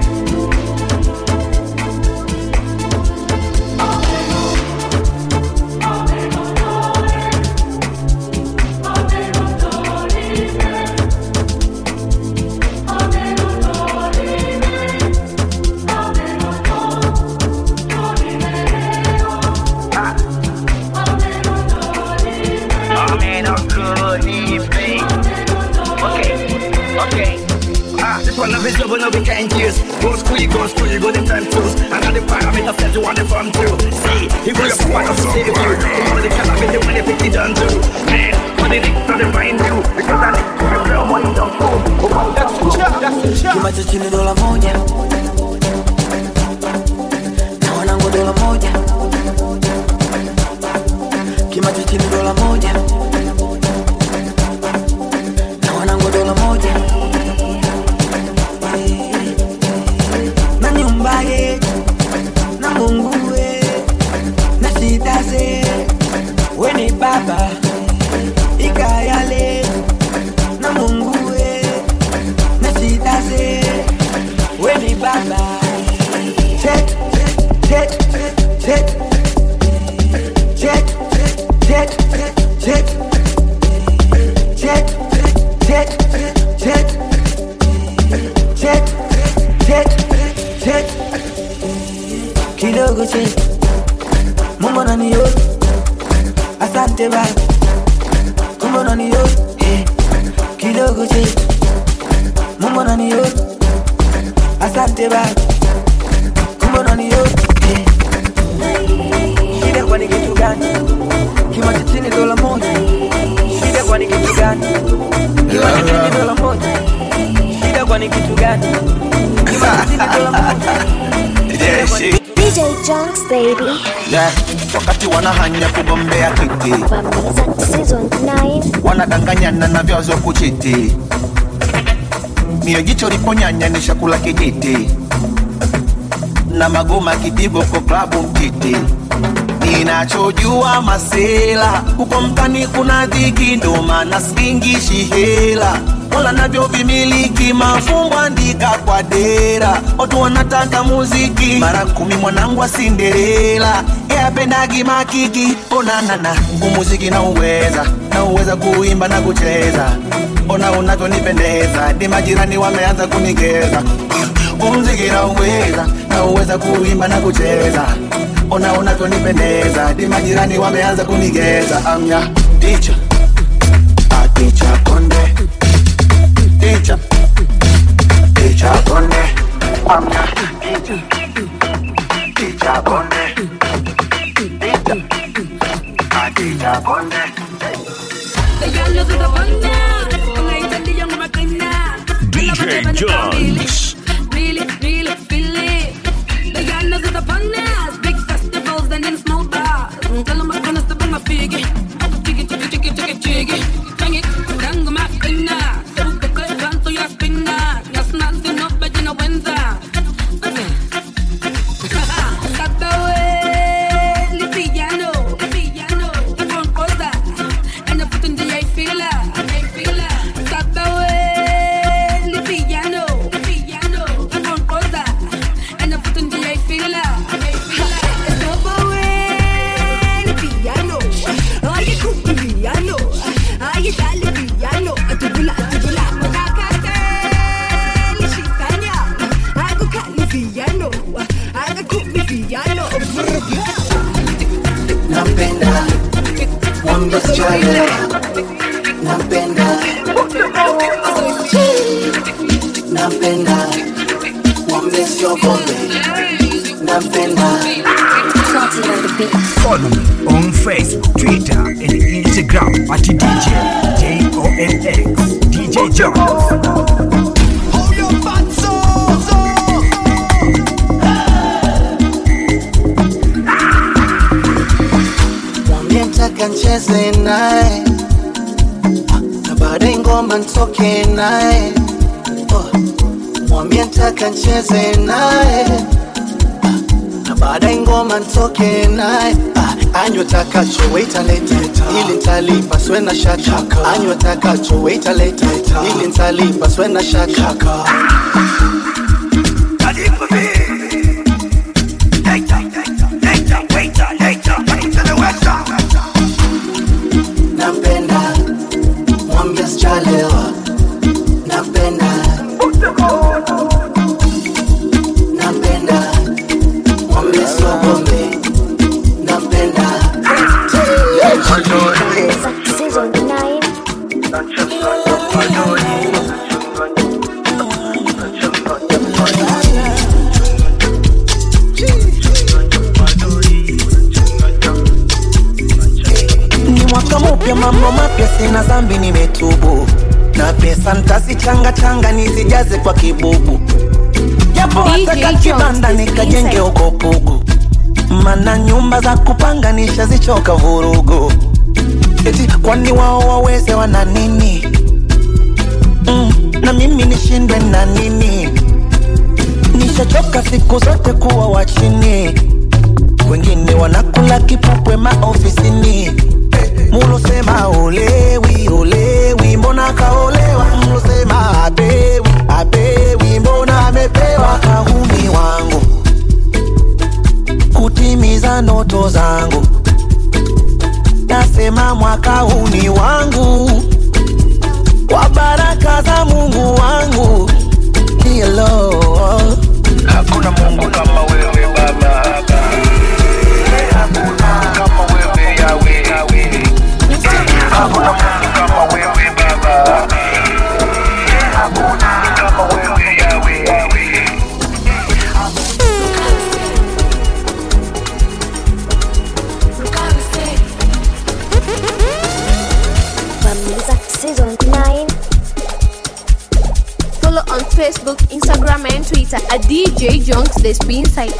But no we can't use. Go school, you go school, you go them time tools. And all the parameters that you want to farm through. See, if you just want to save you, you know the cannabis, the money pick it down too. Man, what did it not find you? Because I need to real money don't go. That's the chop, that's the chop. You might just chill dola moja. Na wanangu dola moja. Kima chichini dola moja. Na wanangu dola moja. Mbaye, na Mungu we, na shida ze, we ni baba, ikayale, na Mungu we, na shida ze, we ni baba. Check, check, check, check, check, check, check, check, check, check, check. Check, kidogo check, Mungu ananiona, asante baba, Mungu ananiona, eh, kidogo check, Mungu ananiona, asante baba, Mungu ananiona, eh, shida kwa ni kitu gani? Kima chichini dola moja, shida kwa ni kitu gani? Kima chichini dola moja, shida kwa ni kitu gani? Yeah, shit. D J Junks, baby. Yeah, wakati wanahanya kugombea kiti Bamiza Season nine. wanadanganyana na vyazo kuchiti. Mio jicho liponyanya ni shakula kijiti. Na magoma kidigo kwa klabu mtiti. Ninachojua masela huko mtani kuna dhiki ndo maana singishi hela. Wala navyo vimiliki mafumbo andika kwa dera. Watu wanataka muziki mara kumi mwanangu wa Cinderella. Ea pendagi makiki onanana umuziki na uweza. Na uweza kuimba na kucheza. Ona unavyo nipendeza. Di majirani wameanza kunigeza. Umuziki na uweza. Na uweza kuimba na kucheza. Ona unavyo nipendeza. Di majirani wameanza kunigeza. Amya teacher a teacher konde. Teacher, teacher Bonne, I'm your teacher. Teacher Bonne, teacher, my teacher Bonne. D J Junks. Really, really feel it. The young knows the bonus. Big festivals and in small bars. Tell them I'm gonna step on my piggy. Jiggy, jiggy, jiggy, jiggy, jiggy. Bang it, bang my finger. Piano, piano. I can cook me piano. Napenda Mwambie chale Napenda Napenda Mwambie sio bombe Napenda Follow me on Facebook, Twitter, and Instagram at D J J O M X D J Jones. Nataka ncheze naye na baadaye ngoma nitoke naye. Mwambie nataka ncheze naye na baadaye ngoma nitoke naye. Anywe takacho waita leta ili nitalipa siwe na shaka. Anywe takacho waita leta ili nitalipa siwe na shaka. Talipa me later later waita later waita the waiter. Napenda Mwambie sichalewa. Napenda Napenda Mwambie sio bombe. Napenda Season nine. Ni mwaka mpya, mambo mapya, sina dhambi nimetubu. Na pesa nitazichanga changa nisijaze kwa kibubu. Japo hata kibanda nikajenge huko Pugu. Mana nyumba za kupanga nishazichoka vurugu. Eti kwani wao waweze wana nini? Mm, na mimi nishindwe na nini? Nishachoka siku zote kuwa wa chini. Wengine wanakula kipupwe maofisini. Mulo sema olewi, olewi, mbona kaolewa. Mulo sema apewi, apewi, mbona amepewa. Kahuni wangu kutimiza ndoto zangu. Nasema mwaka huu ni wangu, kwa baraka za Mungu wangu. Hello. Hakuna Mungu kama wewe baba. Hakuna kama wewe Yahweh. Hakuna Mungu kama wewe baba. Hakuna kama wewe Yahweh. Bamiza Season nine. Follow on Facebook, Instagram, and Twitter at D J Jonks The Spin Site.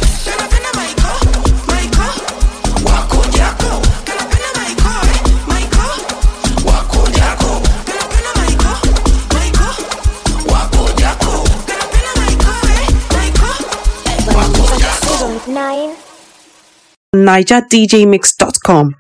Wako jako, kanapenda maiko, eh, maiko. niger d j mix dot com.